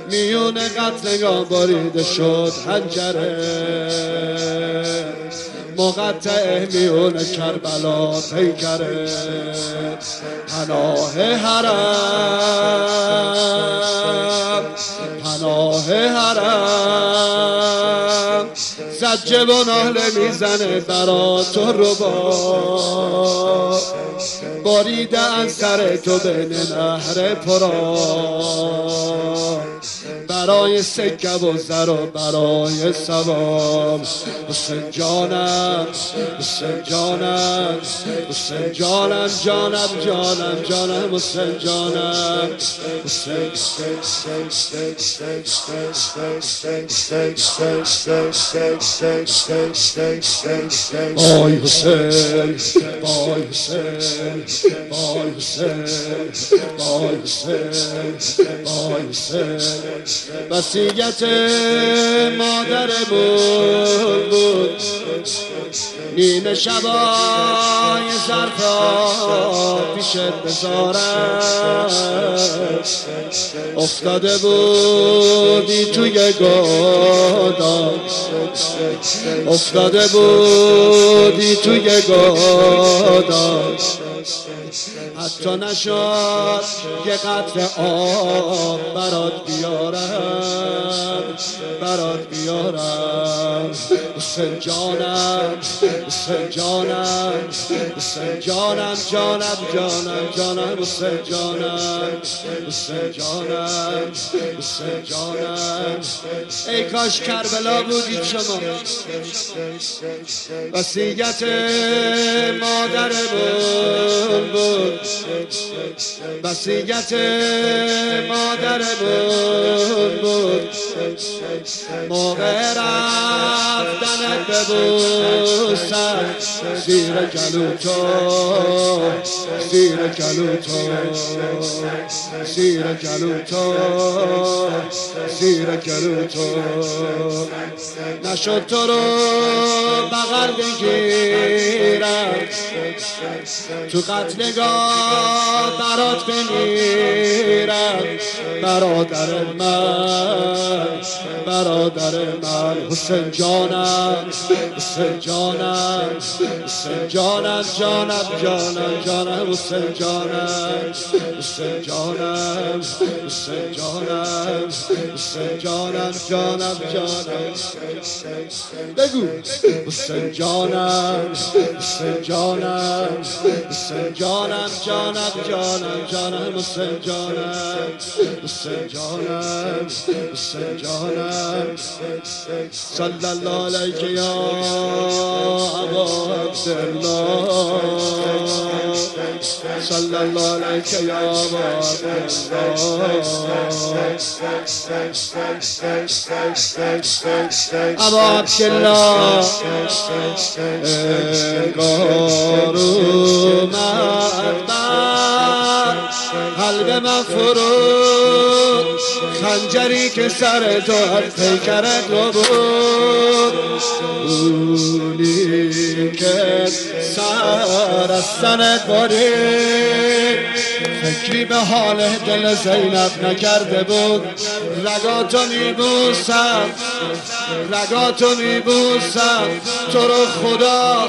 میون قتلگاه باریده شد حنجره، مقطع میون کربلا پیکره، پناه حرم پناه حرم، زجه و ناله میزنه برا تو ربا، باریده از سر تو بین نهر فرات، برای سکه و زر و برای ثواب. حسین جانم حسین جانم حسین جانم جانم جانم جانم حسین جانم حسین آی حسین آی حسین آی حسین آی حسین آی حسین، وصیت مادرمون بود نیمه شبای ظرفا پیشت بذارم، افتاده بودی توی گودال، افتاده بودی توی گودال، حتی نشد یه قطره آب برات بیارم برات بیارم. حسین جانم حسین جانم حسین جانم جانم جانم جانم حسین جانم حسین جانم حسین جانم، ای کاش کربلا بودید شما. وصیت مادرمون بود، وصیت مادرمون بود، موقع رفتنت ببوسم زیر گلو تو زیر گلو تو زیر گلو تو زیر گلو تو، نشد تو رو بغل بگیرم تو قتلگاه برات بمیرم، برادر من برادر من. حسین جانم حسین جانم حسین جانم جانم جانم جانم حسین جانم حسین جانم حسین جانم حسین جانم جانم جانم بگو حسین جانم حسین جانم حسین جانم جانم جانم جانم حسین جانم حسین جانم حسین جانم. صلی الله علیک یا ابا عبدالله، صلی الله علیک یا ابا عبدالله. ابا عبدالله انگار اومد بر قلب من فرود، خنجری که سر تو از پیکرت رو بود، اونی که سر از سنت بارید، فکری به حال دل زینب نکرده بود. رگاتو میبوسم رگاتو میبوسم، تو رو خدا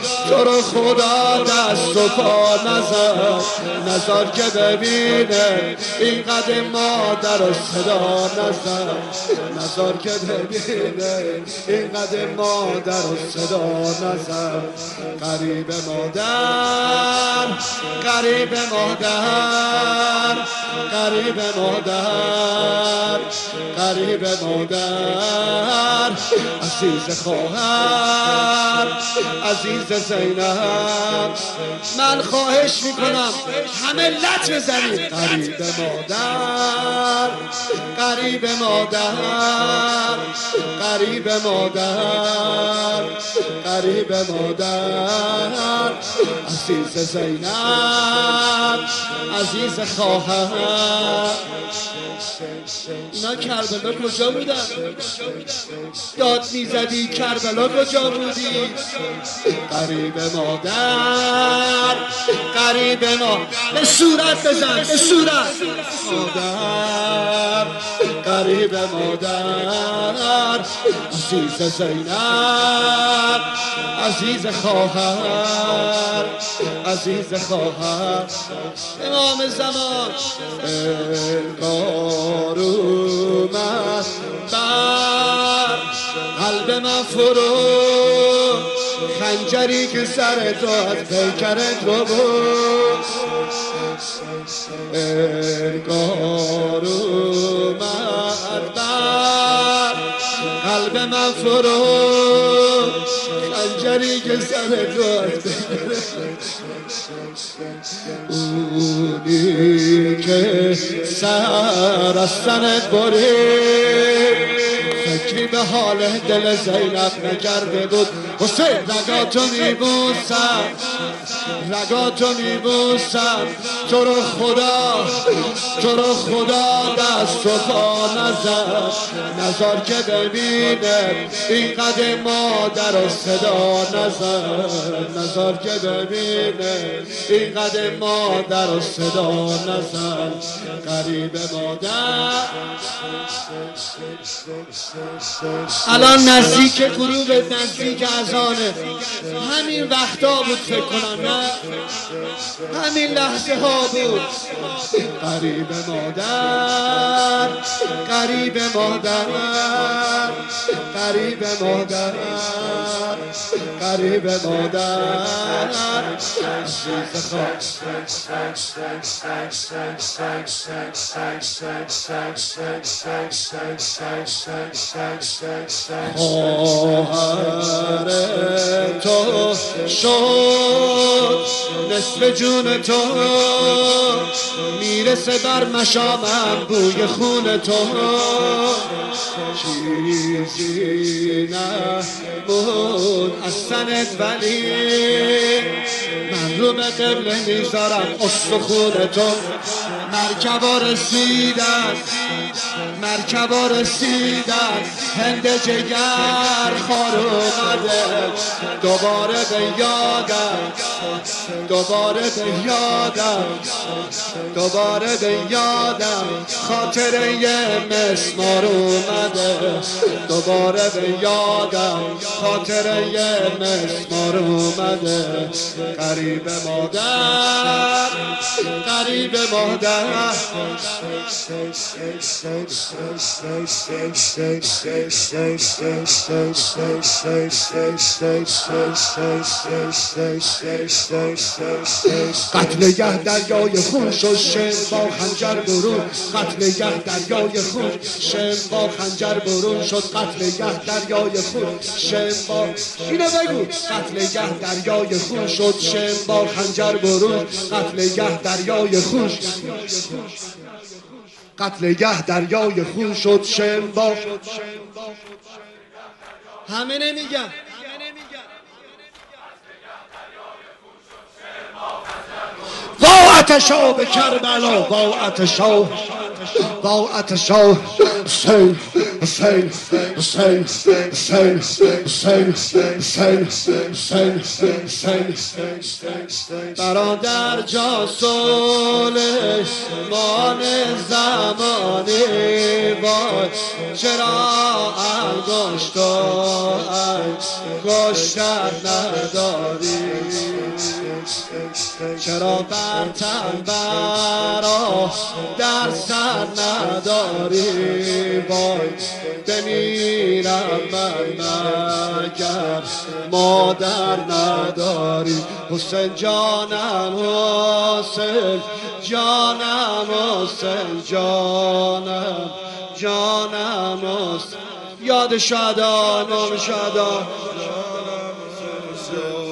دست و پا نزار که ببینه اینقدر مادر و صدا نزار که ببینه اینقدر مادر و صدا نزار. قریب مادر قریب مادر قریب مادر قریب مادر، عزیز خواهر عزیز زینب، من خواهش میکنم همه لط بزنید. قریب مادر قریب مادر قریب مادر قریب مادر، عزیز زینب عزیز خواهر. اینا کربلا کجا بودن؟ داد میزدی کربلا کجا بودی؟ قریب مادر قریب ما به صورت بزن به صورت مادر غریب مادر، عزیز زینب، عزیز خواهر، عزیز خواهر. امام زمان انگار اومد بر قلب من فرو، خنجری که سر تو از پیکرت رو بود، انگار اومد بر قلب من فرو، خنجری که سر تو از پیکرت اونی که سر از سنت برید، فکری به حال دل زینب نکرده بود. حسین رگاتو میبوسم، رگاتو میبوسم، تو رو خدا، تو رو خدا دست و پا نزد، نزار که ببینه اینقدر مادر و صدا نزد، نزار که ببینه اینقدر مادر و صدا نزد. غریب مادر الان نزدیک غروب، نزدیک اذانه. همین وقتا بود فکر کنم، نه همین لحظه ها بود. غریب مادر، غریب مادر، غریب مادر، غریب مادر، عزیز خواهر، تو شد نصف جون تو، میرسه بر مشامم بوی خون تو، چیزی نبود از سنت ولی من رو به قبله میذارم استخون تو. مرکبا رسیدن، مرکبا رسیدن، هند جگر خار اومده، دوباره به یادم، دوباره به یادم، دوباره به یادم، خاطره مسمار اومده، دوباره به یادم، خاطره مسمار اومده. غریب مادر، غریب مادر، قتلگه دریای خون شد، شم با خنجر برون، قتلگه دریای خون، شم با خنجر برون شد، قتلگه دریای خون، شم با اینو بگو، قتلگه دریای خون شد، شم با خنجر برون، قتلگه دریای خون، قتلگه دریای خون شد، شم با همه نمیگن. وا اتشا به کربلا، وا اتشا، وا اتشا، حسین حسین حسین حسین حسین حسین حسین حسین. برادر جا صلح مان زمانی، وای چرا انگشتا انگشتر نداری، چرا برتن برا در سر نداری، وای بمیرم من مگر مادر نداری. حسین جانم، حسین جانم، حسین جانم، جانم حسین. یاد شادان، نام شادان،